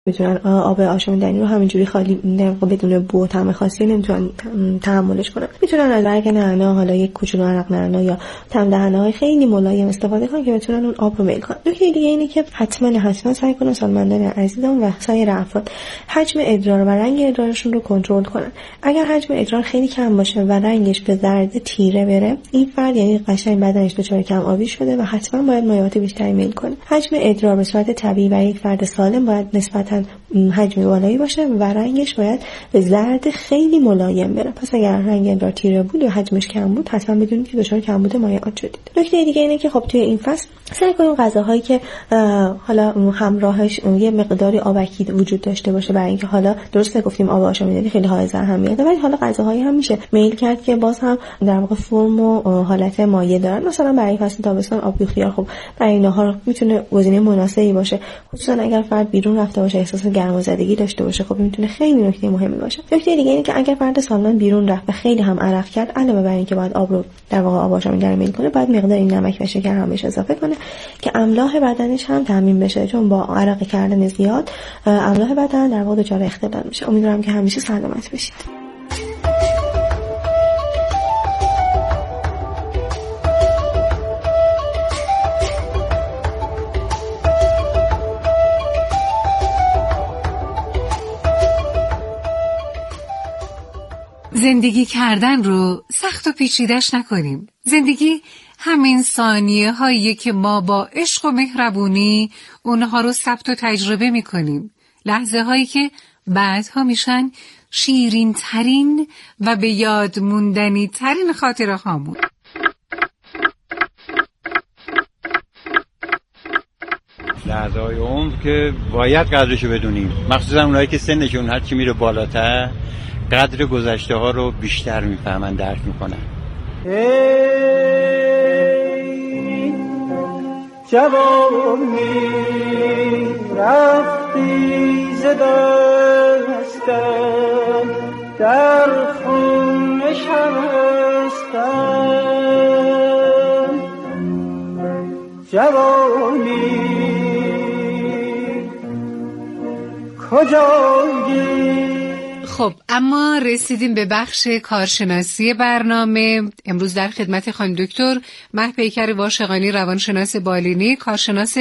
میتونن آب آشامیدنی رو همینجوری خالی بدون بو و طعم خاصی نمیتونن تحملش کنن. میتونن از برگ نعنا، حالا یک کوچولو عرق نعنا یا تم دهنه‌های خیلی ملایم استفاده کنن که بتونن اون آب رو میل کنن. نکته دیگه اینه که حتما سعی کنن سالمندان عزیزمون و سایر افراد حجم ادرار و رنگ ادرارشون رو کنترل کنن. اگر حجم ادرار خیلی کم باشه و رنگش به زرد تیره بره، این فرد یعنی قشنگ بدنش دچار کم آبی شده و حتما باید مایعات بیشتری میل کنه. حجم ادرار به صورت طبیعی برای یک فرد سالم باید نسبتاً حجم بالایی باشه و رنگش باید به زرد خیلی ملایم بره. پس اگر رنگ ادرار تیره بود و حجمش کم بود، حتما بدونید که دچار کمبود مایعات شدید. نکته دیگه اینه که خب توی این فصل سعی کنیم غذاهایی که حالا همراهش یه مقداری آبکی وجود داشته باشه، برای اینکه حالا درسته گفتیم آب آشامیدنی خیلی حائز اهمیته، ولی حالا غذاهایی هم میشه میل کرد که باز هم در واقع فرم و حالت مایع دارن. مثلا برای فصل تابستان آب خیار خب برای نهار میتونه گزینه مناسبی باشه، خصوصا اگر فرد بیرون رفته باشه، احساس گرمازدگی داشته باشه. خب میتونه خیلی نکته مهمی باشه. نکته دیگه اینه که اگر فرد سالمند بیرون رفت و خیلی هم عرق کرد، علاوه بر اینکه باید آب رو در واقع آب آشامیدنی میل کنه، باید مقدار این نمک و شکر هم بهش اضافه کنه که املاح بدنش هم تامین بشه، چون با عرق کردن زیاد املاح بدن در واقع دچار اختلال میشه. امیدوارم که همیشه سلامت باشید. زندگی کردن رو سخت و پیچیده‌اش نکنیم. زندگی همین ثانیه هایی که ما با عشق و مهربونی اونها رو ثبت و تجربه میکنیم. لحظه هایی که بعدها میشن شیرین ترین و به یاد موندنی ترین خاطره هامون. لحظه های عمر که باید قدرشو بدونیم، مخصوصا اونایی که سنشون هرچی میره بالاتر قدر گذشته ها رو بیشتر میفهمن، درک میکنن. جوانی رفتی ز دستم، در خون شمستم. جوانی کجایی؟ خب اما رسیدیم به بخش کارشناسی برنامه. امروز در خدمت خانم دکتر مهپیکر واشقانی، روانشناس بالینی، کارشناس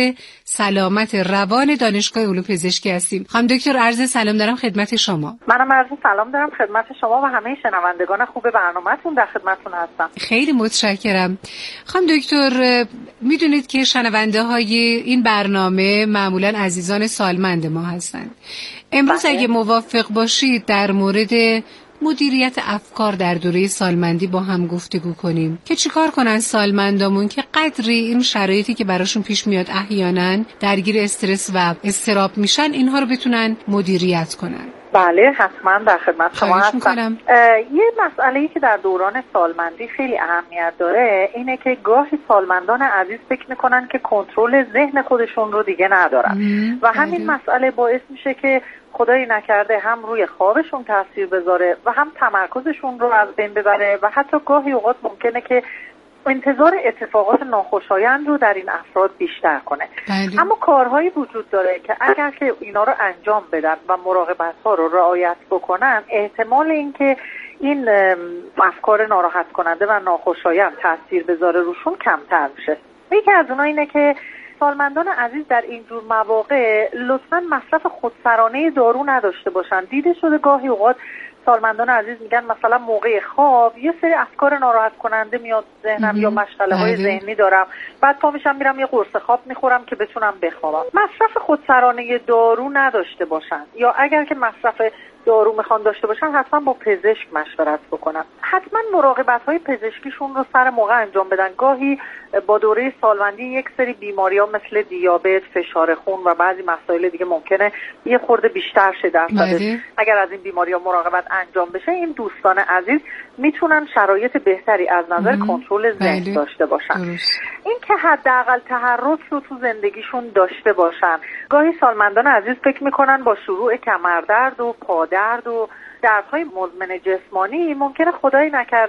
سلامت روان دانشگاه علوم پزشکی هستیم. خانم دکتر عرض سلام دارم خدمت شما. منم عرض سلام دارم خدمت شما و همه شنوندگان خوب برنامه‌تون. در خدمتتون هستم. خیلی متشکرم. خانم دکتر میدونید که شنونده های این برنامه معمولاً عزیزان سالمند ما هستند. امروز اگه موافق باشید در مورد مدیریت افکار در دوره سالمندی با هم گفتگو کنیم که چیکار کنن سالمندامون که قدری این شرایطی که براشون پیش میاد احیانا درگیر استرس و اضطراب میشن اینها رو بتونن مدیریت کنن. بله حتما در خدمت شما هستم. یه مسئله‌ای که در دوران سالمندی خیلی اهمیت داره اینه که گاهی سالمندان عزیز فکر میکنن که کنترل ذهن خودشون رو دیگه ندارن و همین مسئله باعث میشه که خدایی نکرده هم روی خوابشون تاثیر بذاره و هم تمرکزشون رو از بین ببره و حتی گاهی اوقات ممکنه که انتظار اتفاقات ناخوشایند رو در این افراد بیشتر کنه. اما کارهایی وجود داره که اگر که اینا رو انجام بدن و مراقبت‌ها رو رعایت بکنن، احتمال اینکه این افکار ناراحت کننده و ناخوشایند تاثیر بذاره روشون کمتر میشه. یکی از اونها اینه که سالمندان عزیز در اینجور مواقع لطفاً مصرف خودسرانه دارو نداشته باشن. دیده شده گاهی اوقات سالمندان عزیز میگن مثلا موقع خواب یه سری افکار ناراحت کننده میاد ذهنم یا مشغله های ذهنی دارم، بعد پا میشم میرم یه قرص خواب میخورم که بتونم بخوابم. مصرف خودسرانه دارو نداشته باشن، یا اگر که مصرف دارو میخوان داشته باشن حتما با پزشک مشورت بکنن. حتما مراقبت های پزشکیشون رو سر موقع انجام بدن. گاهی با دوره سالمندی یک سری بیماری‌ها مثل دیابت، فشار خون و بعضی مسائل دیگه ممکنه یه خورده بیشتر شه درصدش. اگر از این بیماری‌ها مراقبت انجام بشه، این دوستان عزیز میتونن شرایط بهتری از نظر کنترل ذهن داشته باشن. این که حداقل تحرک رو تو زندگیشون داشته باشن. گاهی سالمندان عزیز فکر میکنن با شروع کمردرد و پادرد و دردهای مزمن جسمانی ممکنه خدایی نکرده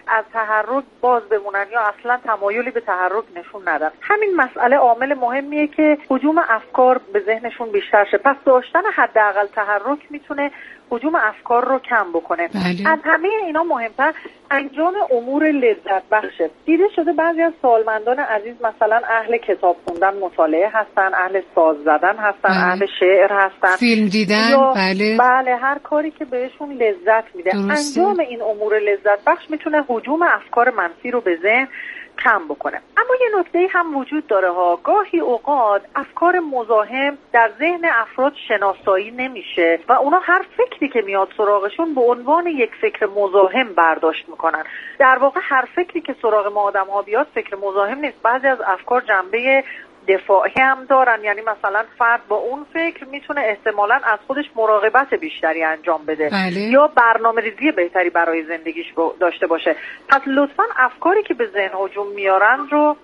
از تحرک باز بمونن یا اصلا تمایلی به تحرک نشون ندن. همین مسئله عامل مهمیه که هجوم افکار به ذهنشون بیشتر شه. پس داشتن حداقل تحرک میتونه هجوم افکار رو کم بکنه. بله. از همه اینا مهمتر انجام امور لذت بخشه. دیده شده بعضی از سالمندان عزیز مثلا اهل کتاب خوندن، مطالعه هستن، اهل ساز زدن هستن، اهل شعر هستن، فیلم دیدن، بله هر کاری که بهشون لذت میده. انجام این امور لذت بخش میتونه هجوم افکار منفی رو به ذهن کم بکنه. اما یه نکته هم وجود داره ها، گاهی اوقات افکار مزاحم در ذهن افراد شناسایی نمیشه و اونا هر فکری که میاد سراغشون به عنوان یک فکر مزاحم برداشت میکنن. در واقع هر فکری که سراغ ما آدم ها بیاد فکر مزاحم نیست. بعضی از افکار جنبه دفاعی هم دارن، یعنی مثلا فرد با اون فکر میتونه احتمالاً از خودش مراقبت بیشتری انجام بده. بله. یا برنامه‌ریزی بهتری برای زندگیش داشته باشه. پس لطفاً افکاری که به ذهن هجوم میارن رو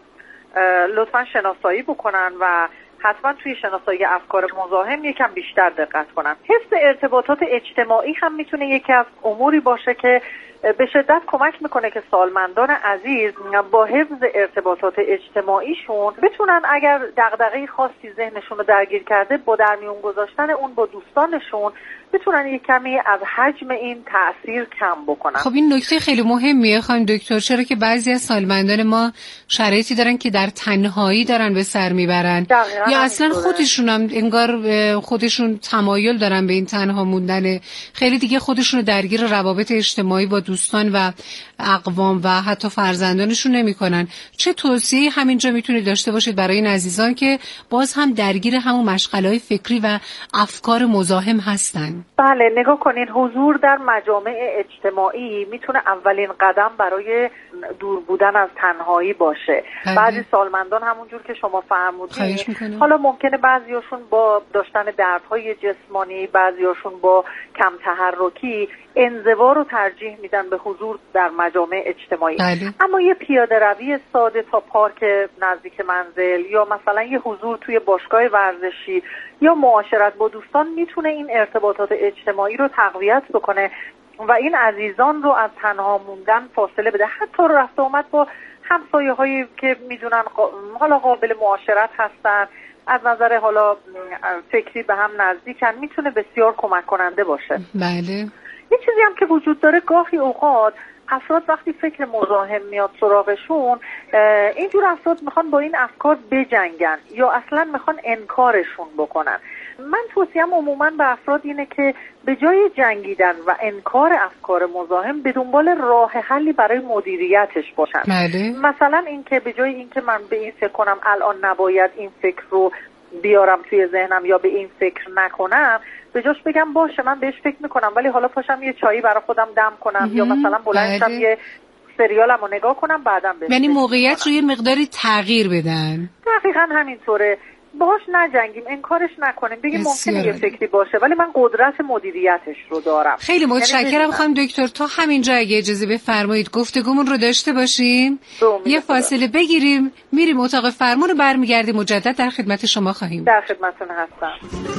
لطفاً شناسایی بکنن و حتما توی شناسایی افکار مزاحم یکم بیشتر دقت کنن. حفظ ارتباطات اجتماعی هم میتونه یکی از اموری باشه که به شدت کمک میکنه که سالمندان عزیز با حفظ ارتباطات اجتماعیشون بتونن اگر دغدغه خاصی ذهنشون رو درگیر کرده با در میون گذاشتن اون با دوستانشون بتونن یک کمی از حجم این تأثیر کم بکنن. خب این نکته خیلی مهمیه خانم دکتر، چرا که بعضی از سالمندان ما شرایطی دارن که در تنهایی دارن به سر میبرن یا اصلا خودشون هم انگار خودشون تمایل دارن به این تنها موندن، خیلی دیگه خودشون رو درگیر روابط اجتماعی با دوستان و اقوام و حتی فرزندانشون نمیکنن. چه توصیه‌ای همینجا میتونید داشته باشید برای این عزیزان که باز هم درگیر همون مشغله‌های فکری و افکار مزاحم هستن؟ بله نگاه کنین، حضور در مجامع اجتماعی میتونه اولین قدم برای دور بودن از تنهایی باشه. بعضی سالمندان همونجور که شما فرمودید حالا ممکنه بعضیاشون با داشتن دردهای جسمانی، بعضیاشون با کم تحرکی انزوا رو ترجیح میدن به حضور در مجامع اجتماعی. اما یه پیاده روی ساده تا پارک نزدیک منزل یا مثلا یه حضور توی باشگاه ورزشی یا معاشرت با دوستان میتونه این ارتباطات اجتماعی رو تقویت بکنه و این عزیزان رو از تنها موندن فاصله بده. حتی رفت آمد با همسایه هایی که میدونن حالا قابل معاشرت هستن، از نظر حالا فکری به هم نزدیکن، میتونه بسیار کمک کننده باشه. بله. یه چیزی هم که وجود داره، گاهی اوقات افراد وقتی فکر مزاحم میاد سراغشون، اینجور افراد میخوان با این افکار بجنگن یا اصلا میخوان انکارشون بکنن. من توصیه‌ام عموما به افراد اینه که به جای جنگیدن و انکار افکار مزاحم به دنبال راه حلی برای مدیریتش باشن. مثلا اینکه به جای اینکه من به این فکر کنم الان نباید این فکر رو بیارم توی ذهنم یا به این فکر نکنم، به جاش بگم باشه من بهش فکر میکنم ولی حالا پاشم یه چایی برای خودم دم کنم یا مثلا بلند شم یه سریالمو نگاه کنم بعدم بهش. یعنی موقعیت رو یه مقداری تغییر بدن. دقیقاً همینطوره. باهاش نجنگیم، انکارش نکنیم، بگیم ممکنه یه فکری باشه ولی من قدرت مدیریتش رو دارم. خیلی متشکرم خانم دکتر. تا همینجا اگه اجازه بفرمایید گفتگومون رو داشته باشیم، یه فاصله بگیریم، میریم اتاق فرمان رو برمیگردیم، مجدد در خدمت شما خواهیم. در خدمتتون هستم.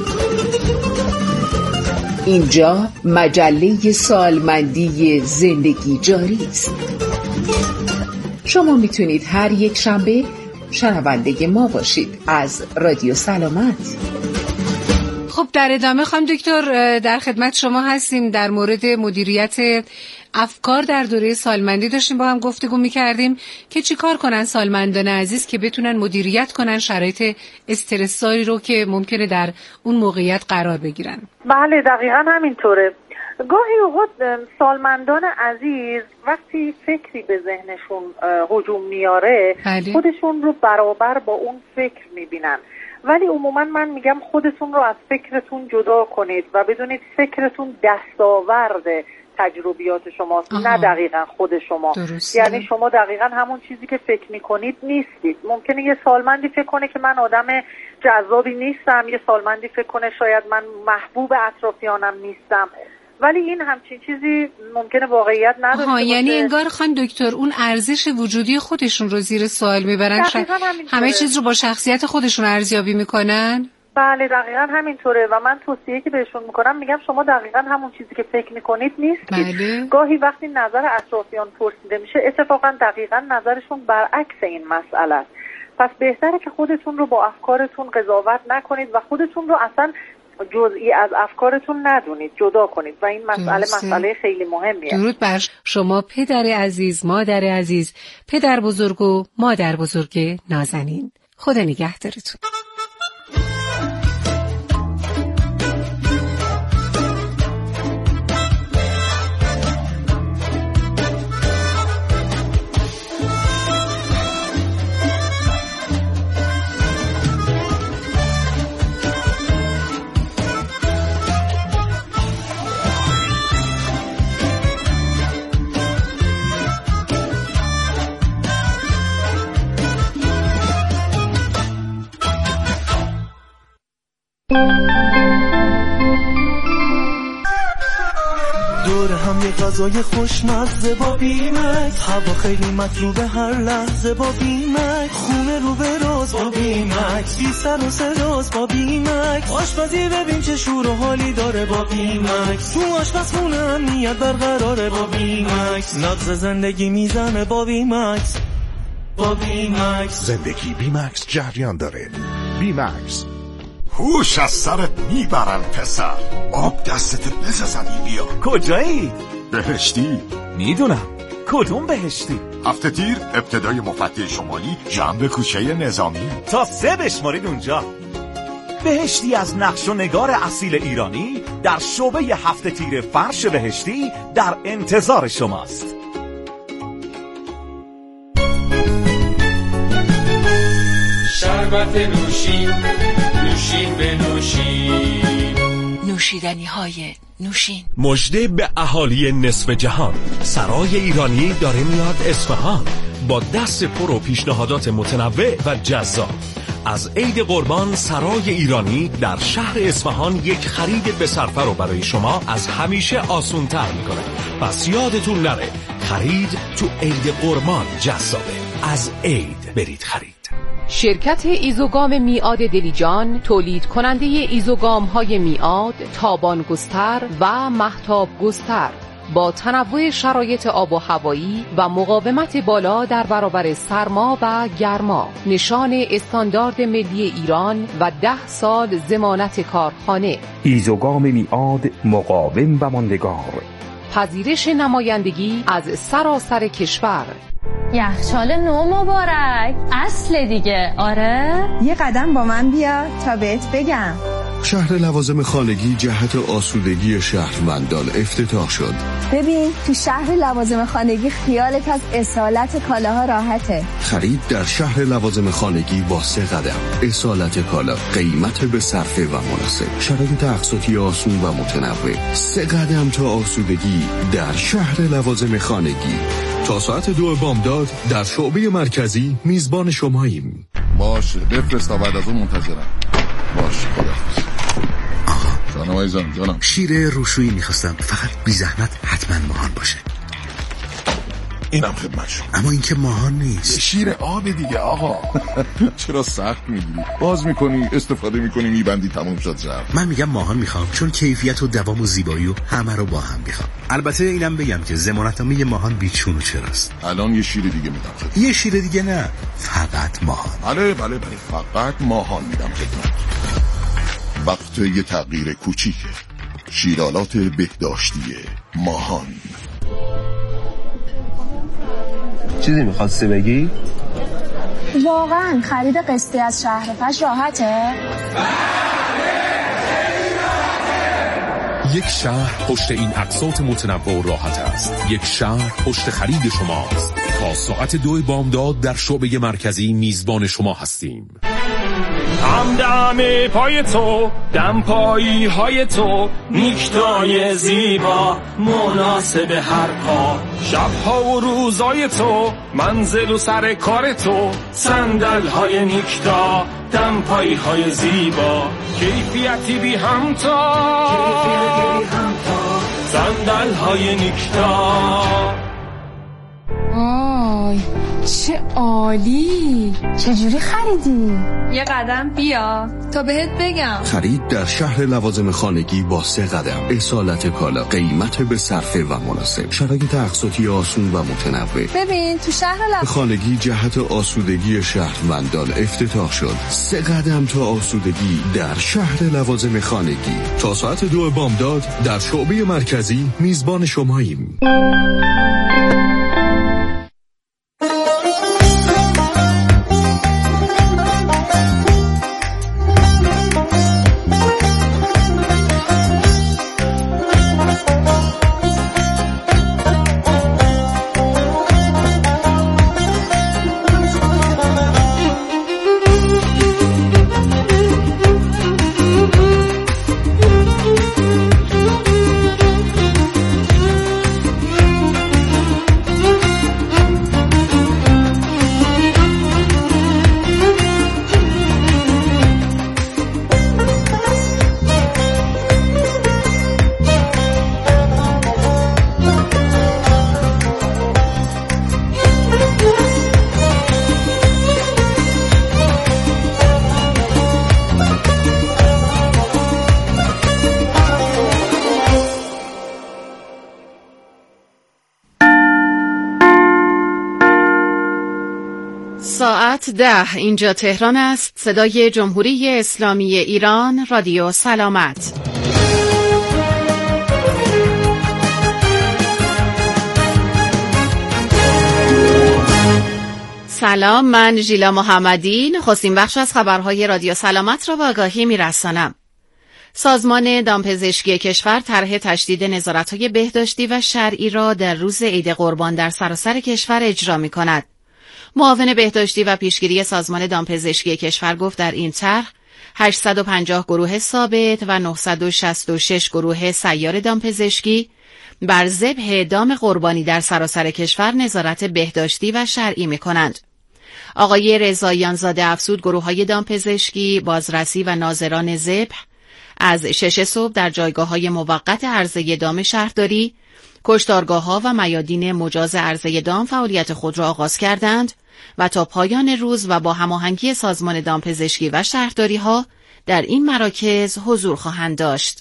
اینجا مجله سالمندی زندگی جاری است. شما میتونید هر یک شنبه شنونده ما باشید از رادیو سلامت. خب در ادامه خانم دکتر در خدمت شما هستیم. در مورد مدیریت افکار در دوره سالمندی داشتیم با هم گفتگو می‌کردیم که چیکار کنن سالمندان عزیز که بتونن مدیریت کنن شرایط استرسایی رو که ممکنه در اون موقعیت قرار بگیرن. بله دقیقاً همینطوره. گاهی اوقات سالمندان عزیز وقتی فکری به ذهنشون هجوم میاره خودشون رو برابر با اون فکر میبینن، ولی عموما من میگم خودتون رو از فکرتون جدا کنید و بدونید فکرتون دستاورد تجربیات شماست، نه دقیقاً خود شما. یعنی شما دقیقاً همون چیزی که فکر میکنید نیستید. ممکنه یه سالمندی فکر کنه که من آدم جذابی نیستم، یه سالمندی فکر کنه شاید من محبوب اطرافیانم نیستم، ولی این همچین چیزی ممکنه واقعیت نداشته باشه. یعنی انگار خانم دکتر اون ارزش وجودی خودشون رو زیر سوال میبرن، همه چیز رو با شخصیت خودشون ارزیابی میکنن. بله دقیقاً همینطوره و من توصیه که بهشون میکنم میگم شما دقیقاً همون چیزی که فکر میکنید نیست. بله. گاهی وقتی نظر اطرافیان پرسیده میشه اتفاقاً دقیقاً نظرشون برعکس این مسئله است. پس بهتره که خودتون رو با افکارتون قضاوت نکنید و خودتون رو اصلا جزئی از افکارتون ندونید، جدا کنید و این مسئله خیلی مهمیه. درود بر شما پدر عزیز، مادر عزیز، پدر بزرگ و مادر بزرگ نازنین. خدا نگهدارتون. دور هم یه غذای خوشمزه با بیمکس، هوا خیلی مطلوبه هر لحظه با بیمکس، خونه رو به راز با بیمکس، بی سر و سراز با بیمکس، آشپزی ببین چه شور و حالی داره با بیمکس، تو آشپزخونه امنیت برقراره با بیمکس، نبض زندگی میزنه با بیمکس، با بیمکس، زندگی بیمکس جریان داره. بیمکس. هوش از سرت میبرن پسر، آب دستت بزنی بیا. کجایی؟ بهشتی. میدونم. کدوم بهشتی؟ هفته تیر ابتدای مفتح شمالی جنب کوچه نظامی. تا 3 بشمارید اونجا. بهشتی از نقش و نگار اصیل ایرانی در شعبه هفته تیر فرش بهشتی در انتظار شماست. شربت نوشین، نوشین به نوشین، نوشیدنی های نوشین. مژده به اهالی نصف جهان، سرای ایرانی داره میاد اصفهان با دست پر و پیشنهادات متنوع و جذاب. از عید قربان سرای ایرانی در شهر اصفهان یک خرید به صرفه رو برای شما از همیشه آسون‌تر میکنه. پس یادتون نره خرید تو عید قربان جذابه. از عید برید خرید. شرکت ایزوگام میعاد دلیجان تولید کننده ایزوگام های میعاد، تابان گستر و مهتاب گستر با تنوع شرایط آب و هوایی و مقاومت بالا در برابر سرما و گرما، نشان استاندارد ملی ایران و 10 سال ضمانت کارخانه. ایزوگام میعاد مقاوم و ماندگار. پذیرش نمایندگی از سراسر کشور. یخچال نو مبارک، اصل دیگه. آره یه قدم با من بیا تا بهت بگم. شهر لوازم خانگی جهت آسودگی شهروندان افتتاح شد. ببین تو شهر لوازم خانگی خیالت از اصالت کالاها راحته. خرید در شهر لوازم خانگی با 3 قدم. اصالت کالا، قیمت به صرفه و مناسب، شرایط اقساطی آسون و متنوع. 3 قدم تا آسودگی در شهر لوازم خانگی. تا ساعت 2 بامداد در شعبه مرکزی میزبان شماییم. باشه بفرست تا بعد از اون منتظرم. باشه خداحافظ. جانم عزیزم جانم. شیر روشویی میخواستم، فقط بی زحمت حتما ماهان باشه. اینم خدمت شما. اما این که ماهان نیست. شیر آب دیگه آقا. چرا سخت میگیری؟ باز میکنی استفاده میکنی میبندی تموم شد رفت. من میگم ماهان میخوام چون کیفیت و دوام و زیبایی و همه رو با هم میخوام. البته اینم بگم که ضمانتنامه ماهان بیچون و چراست. الان یه شیر دیگه میدم خدمت. یه شیر دیگه نه، فقط ماهان. بله فقط ماهان میدم خدمت. وقت یه تغییر کوچیکه. شیرالات بهداشتی ماهان. چیزی میخواستی بگی؟ واقعا خرید قسطی از شهر فش راحته؟ یک شهر پشت این اقساط متنوع و راحت است. یک شهر پشت خرید شماست. تا ساعت 2 بامداد در شعبه مرکزی میزبان شما هستیم. همدم پای تو، دم پایی های تو، نیکتای زیبا مناسب هر کار، شبها و روزای تو، منزل و سر کار تو، صندل های نیکتا، دم پایی های زیبا، کیفیتی بی همتا، صندل های نیکتا. آی چه عالی. چجوری خریدی؟ یه قدم بیا تا بهت بگم. خرید در شهر لوازم خانگی با 3 قدم. اصالت کالا، قیمت به صرفه و مناسب، شرایط اقساطی آسون و متنوع. ببین تو شهر خانگی جهت آسودگی شهروندان افتتاح شد. 3 قدم تا آسودگی در شهر لوازم خانگی. تا ساعت 2 بامداد در شعبه مرکزی میزبان شماییم. ساعت 10 اینجا تهران است. صدای جمهوری اسلامی ایران، رادیو سلامت. سلام، من ژیلا محمدی. نخستین بخش از خبرهای رادیو سلامت را به آگاهی می‌رسانم. سازمان دامپزشکی کشور طرح تشدید نظارت‌های بهداشتی و شرعی را در روز عید قربان در سراسر کشور اجرا می‌کند. معاون بهداشتی و پیشگیری سازمان دامپزشکی کشور گفت در این طرح 850 گروه ثابت و 966 گروه سیار دامپزشکی بر ذبح دام قربانی در سراسر کشور نظارت بهداشتی و شرعی می‌کنند. آقای رضاییان‌زاده افزود گروه‌های دامپزشکی، بازرسی و ناظران ذبح از 6 صبح در جایگاه‌های موقت عرضه دام شهرداری، کشتارگاه‌ها و میادین مجاز عرضه دام فعالیت خود را آغاز کردند و تا پایان روز و با هماهنگی سازمان دامپزشکی و شهرداری‌ها در این مراکز حضور خواهند داشت.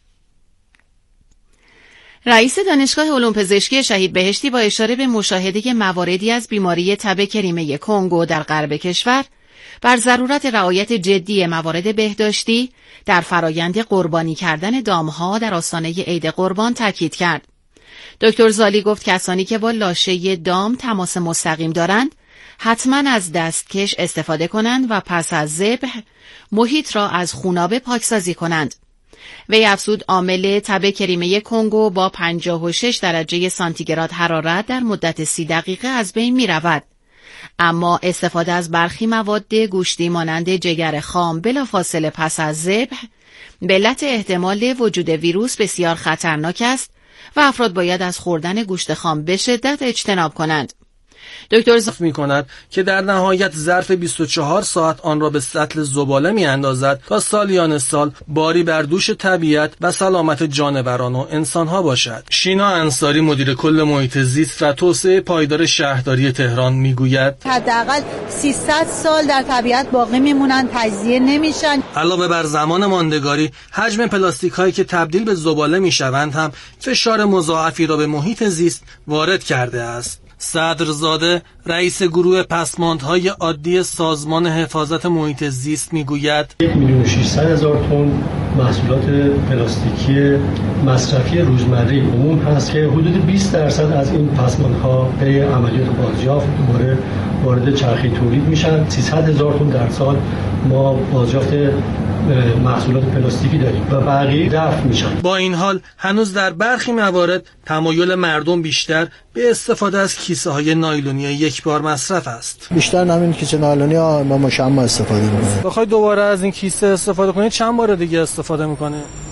رئیس دانشگاه علوم پزشکی شهید بهشتی با اشاره به مشاهده مواردی از بیماری تب کریمه کنگو در غرب کشور بر ضرورت رعایت جدی موارد بهداشتی در فرایند قربانی کردن دامها در آستانه عید قربان تاکید کرد. دکتر زالی گفت کسانی که با لاشه دام تماس مستقیم دارند حتما از دستکش استفاده کنند و پس از ذبح محیط را از خونابه پاکسازی کنند. وی افزود عامل تب کریمه کنگو با 56 درجه سانتیگراد حرارت در مدت 30 دقیقه از بین می رود. اما استفاده از برخی مواد گوشتی مانند جگر خام بلافاصله پس از ذبح به علت احتمال وجود ویروس بسیار خطرناک است و افراد باید از خوردن گوشت خام به شدت اجتناب کنند. دکتر زف می‌کند که در نهایت ظرف 24 ساعت آن را به سطل زباله می‌اندازد تا سالیان سال باری بر دوش طبیعت و سلامت جانوران و انسان‌ها باشد. شینا انصاری مدیر کل محیط زیست و توسعه پایدار شهرداری تهران می‌گوید حداقل 300 سال در طبیعت باقی می‌مونن، تجزیه نمی‌شن. علاوه بر زمان ماندگاری، حجم پلاستیک‌هایی که تبدیل به زباله می‌شوند هم فشار مضاعفی را به محیط زیست وارد کرده است. صدرزاده رئیس گروه پسماندهای عادی سازمان حفاظت محیط زیست میگوید 1,600,000 تن محصولات پلاستیکی مصرفی روزمره عموم هست که حدود 20% از این پسماندها طی عملیات بازیافت دوباره وارد چرخه تولید میشن. 300,000 تن در سال ما بازیافت محصولات پلاستیکی داریم و بقیه دفع میشن. با این حال هنوز در برخی موارد تمایل مردم بیشتر به استفاده از کیسه های نایلونی یک بار مصرف است. بیشتر همین کیسه نایلونی با مشمع استفاده میکنه. بخوای دوباره از این کیسه استفاده کنی چند بار دیگه استفاده میکنه؟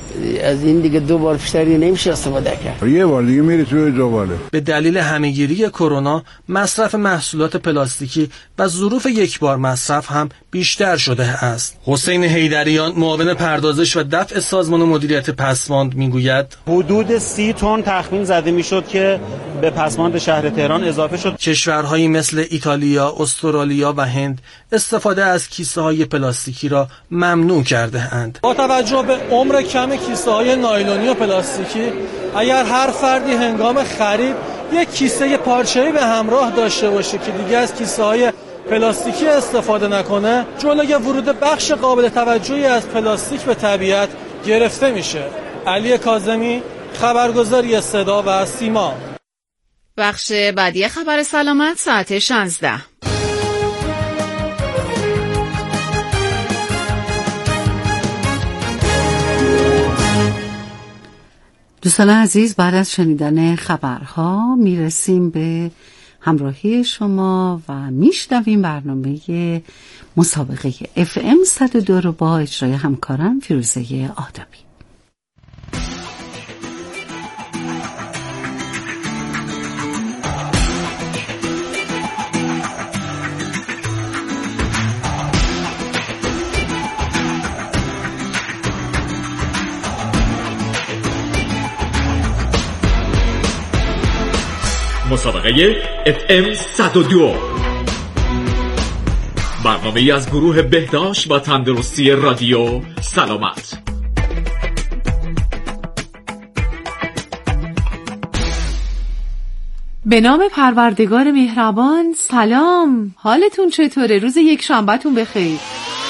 از این دیگه 2 بار بیشتری نمیشه استفاده کرد. یه بار دیگه میری توی زباله. به دلیل همهگیری کرونا مصرف محصولات پلاستیکی و ظروف یک بار مصرف هم بیشتر شده است. حسین حیدریان معاون پردازش و دفع سازمان مدیریت پسماند میگوید حدود 30 تن تخمین زده میشد که به پسماند شهر تهران اضافه شد. کشورهایی مثل ایتالیا، استرالیا و هند استفاده از کیسه‌های پلاستیکی را ممنوع کرده اند. با توجه به عمر کم کیسه‌های نایلونی و پلاستیکی، اگر هر فردی هنگام خرید یک کیسه پارچه‌ای به همراه داشته باشه که دیگه از کیسه‌های پلاستیکی استفاده نکنه، جلوی ورود بخش قابل توجهی از پلاستیک به طبیعت گرفته میشه. علی کاظمی، خبرگزاری صدا و سیما. بخش بعدی خبر سلامت ساعت 16. دوستان عزیز، بعد از شنیدن خبرها میرسیم به همراهی شما و میشنویم برنامه مسابقه FM 102 رو با اجرای همکارم فیروزه آدمی. مسابقه FM 102 برنامه‌ای از گروه بهداشت و تندرستی رادیو سلامت. به نام پروردگار مهربان. سلام، حالتون چطوره؟ روز یک شنبه‌تون بخیر.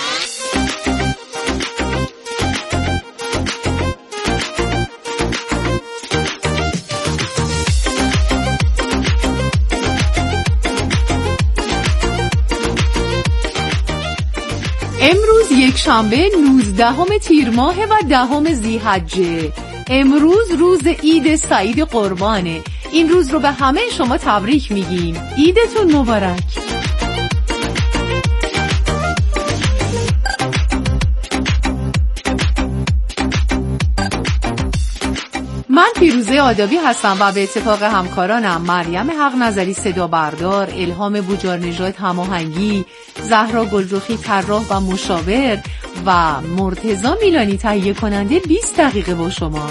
امروز یک شنبه 19 تیر ماه و 10 ذی‌حجه. امروز روز عید سعید قربانه. این روز رو به همه شما تبریک میگیم. عیدتون مبارک. من فیروزه آدابی هستم و به اتفاق همکارانم مریم حق نظری صدا بردار، الهام بوجار نژاد هماهنگی، زهرا گلرخی طراح و مشاور و مرتضی میلانی تهیه کننده 20 دقیقه با شما.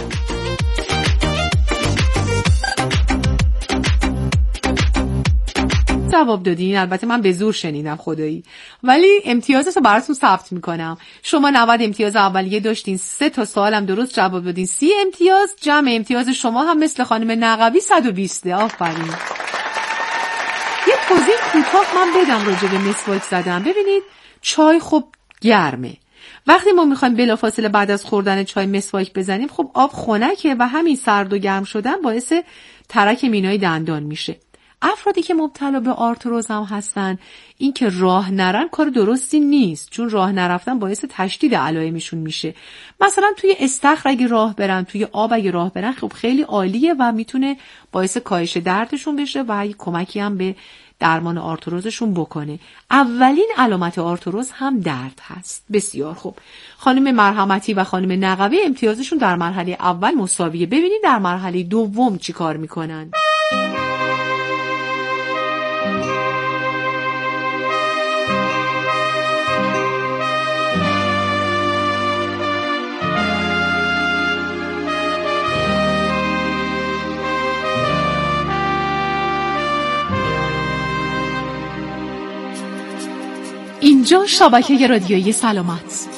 جواب دادین. البته من به زور شنیدم خدایی، ولی امتیازتو براتون ثبت میکنم. شما 90 امتیاز اولیه داشتین، 3 تا سوالم درست جواب دادین، 30 امتیاز. جمع امتیاز شما هم مثل خانم نقوی 120. آفرین. یه توضیح کوتاه من بدم راجع به مسواک زدن. ببینید، چای خب گرمه. وقتی ما میخوایم بلافاصله بعد از خوردن چای مسواک بزنیم، خب آب خنکه و همین سرد و گرم شدن باعث ترک مینای دندان میشه. افرادی که مبتلا به آرتروز هم هستن، این که راه نرن کار درستی نیست، چون راه نرفتن باعث تشدید علائمشون میشه. مثلا توی استخر اگه راه برن، توی آب اگه راه برن، خب خیلی عالیه و میتونه باعث کاهش دردشون بشه و کمکی هم به درمان آرتروزشون بکنه. اولین علامت آرتروز هم درد هست. بسیار خوب. خانم مرحمتی و خانم نقوی امتیازشون در مرحله اول مساویه. ببینید در مرحله دوم چی کار میکنن. اینجا شبکه رادیویی سلامت.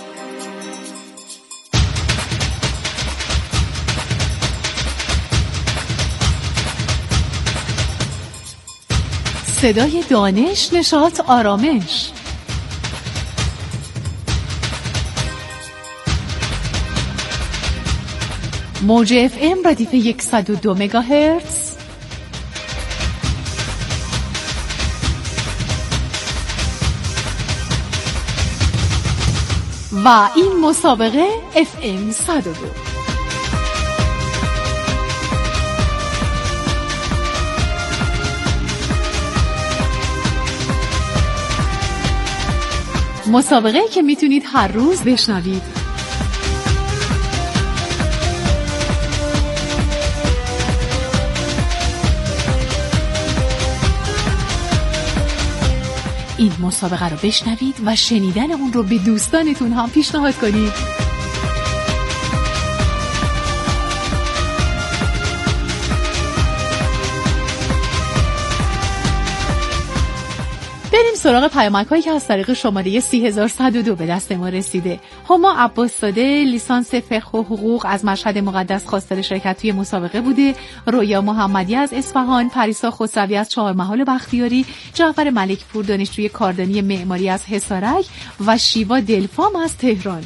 صدای دانش، نشاط، آرامش. موج FM ردیف 102 مگاهرتز. و این مسابقه FM 102. مسابقه که میتونید هر روز بشنوید. مسابقه رو بشنوید و شنیدن اون رو به دوستانتون هم پیشنهاد کنید. بریم سراغ پیامک‌هایی که از طریق شماره 30102 به دست ما رسیده. هما عباس‌زاده لیسانس فقه و حقوق از مشهد مقدس خواستار شرکت توی مسابقه بوده. رویا محمدی از اصفهان، پریسا خسروی از چهارمحال بختیاری، جعفر ملکپور دانشجوی کاردانی معماری از حصارک و شیوا دلفام از تهران.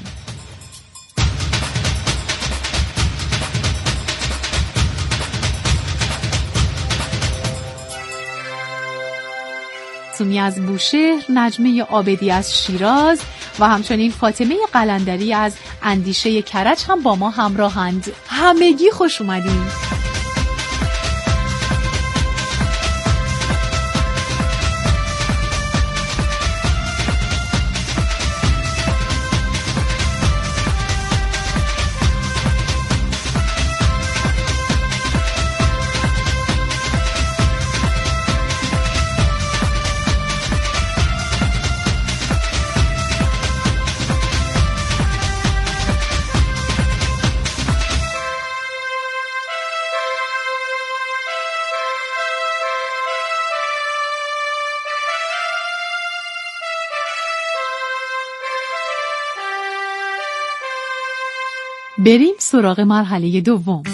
سومی از بوشهر، نجمه عابدی از شیراز و همچنین فاطمه قلندری از اندیشه کرج هم با ما همراهند. همگی خوش اومدین. بریم سراغ مرحله دوم.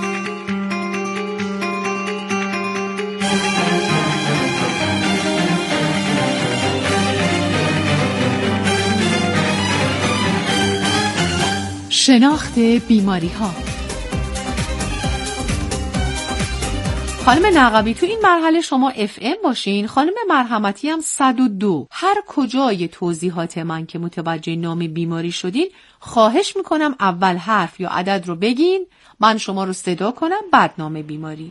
شناخت بیماری ها. خانم نقبی تو این مرحله شما FM باشین، خانم مرحمتی هم 102. هر کجای توضیحات من که متوجه نام بیماری شدین خواهش میکنم اول حرف یا عدد رو بگین، من شما رو صدا کنم بعد نام بیماری.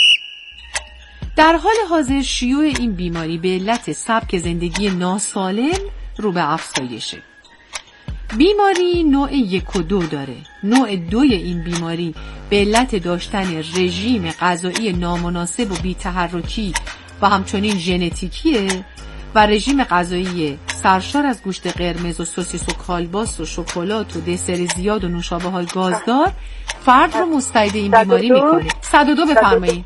در حال حاضر شیوع این بیماری به علت سبک زندگی ناسالم رو به افزایشه. بیماری نوع 1 و 2 داره. نوع 2 این بیماری به علت داشتن رژیم غذایی نامناسب و بی‌تحرکی و همچنین ژنتیکیه و رژیم غذایی سرشار از گوشت قرمز و سوسیس و کالباس و شکلات و دسر زیاد و نوشابه‌های گازدار فرد رو مستعد این بیماری میکنه. 102 بفرمایید.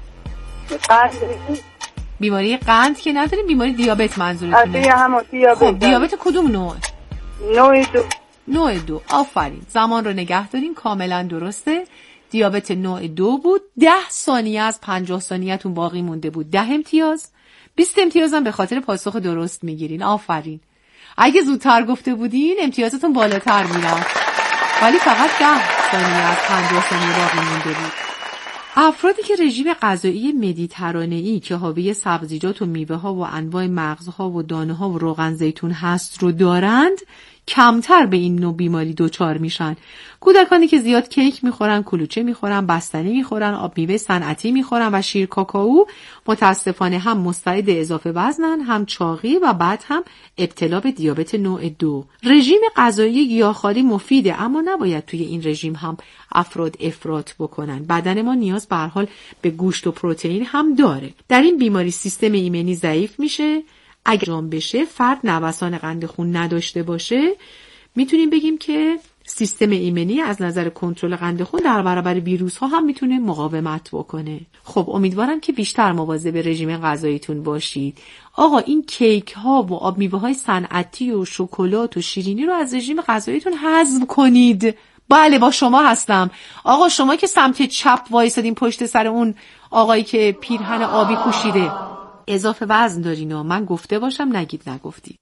بیماری قند که نداریم، بیماری دیابت منظورتونه. خب دیابت کدوم نوع؟ نوع 2. آفرین. زمان رو نگه دارین، کاملا درسته. دیابت نوع 2 بود. 10 ثانیه از 50 ثانیه‌تون باقی مونده بود. 10 امتیاز. 20 امتیاز هم به خاطر پاسخ درست میگیرین. آفرین. اگه زودتر گفته بودین امتیازتون بالاتر میرفت. ولی فقط 10 ثانیه از 50 ثانیه باقی مونده بود. افرادی که رژیم غذایی مدیترانه‌ای که حاوی سبزیجات و میوه‌ها و انواع مغزها و دانه‌ها و روغن زیتون هست رو دارند کمتر به این نوع بیماری دچار میشن. کودکانی که زیاد کیک میخورن، کلوچه میخورن، بستنی میخورن، آب میوه صنعتی میخورن و شیر کاکائو متاسفانه هم مستعد اضافه وزنن، هم چاقی و بعد هم ابتلا به دیابت نوع 2. رژیم غذایی گیاهخواری مفیده، اما نباید توی این رژیم هم افراد افراط بکنن. بدن ما نیاز به هر حال به گوشت و پروتئین هم داره. در این بیماری سیستم ایمنی ضعیف میشه. اگر جام بشه فرد نوسان قند خون نداشته باشه، میتونیم بگیم که سیستم ایمنی از نظر کنترل قند خون در برابر ویروس ها هم میتونه مقاومت بکنه. خب امیدوارم که بیشتر مواظب رژیم غذاییتون باشید. آقا این کیک ها و آب میوه های صنعتی و شکلات و شیرینی رو از رژیم غذاییتون حذف کنید. بله با شما هستم. آقا شما که سمت چپ وایسادین پشت سر اون آقایی که پیرهن آبی پوشیده، اضافه وزن دارین و من گفته باشم نگید نگفتی.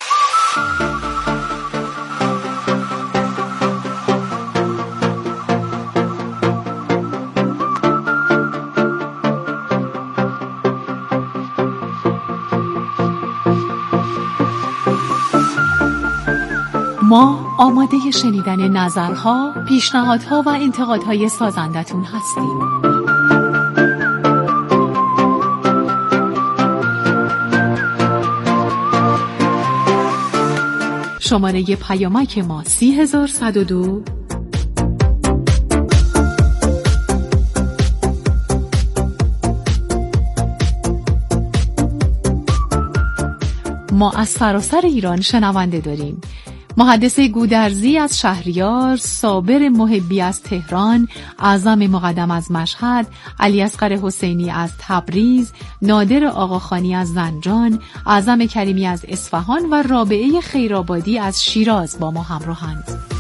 ما آماده شنیدن نظرها، پیشنهادها و انتقادهای سازندتون هستیم. شماره پیامک ما 30102 ما از سراسر ایران شنونده داریم. محدث گودرزی از شهریار، صابر محبی از تهران، اعظم مقدم از مشهد، علی اصغر حسینی از تبریز، نادر آقاخانی از زنجان، اعظم کریمی از اصفهان و رابعه خیرآبادی از شیراز با ما همراهند.